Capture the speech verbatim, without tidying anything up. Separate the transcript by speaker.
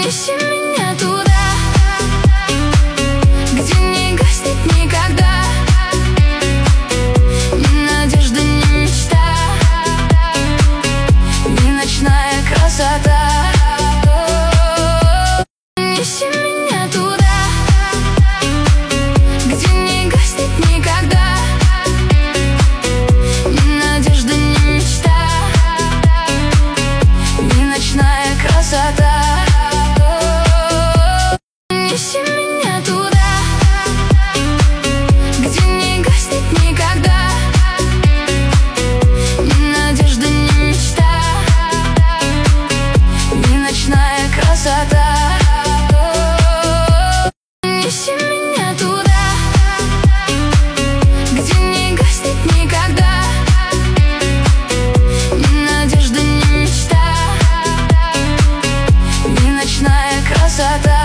Speaker 1: Неси меня туда, где не гаснет никогда ни надежда, ни мечта, ни ночная красота. Неси меня туда, где не гаснет никогда ни надежда, ни мечта, ни ночная красота. Неси меня туда, где не гаснет никогда ни надежда, ни мечта, ни ночная красота. Неси меня туда, где не гаснет никогда ни надежда, ни мечта, ни ночная красота.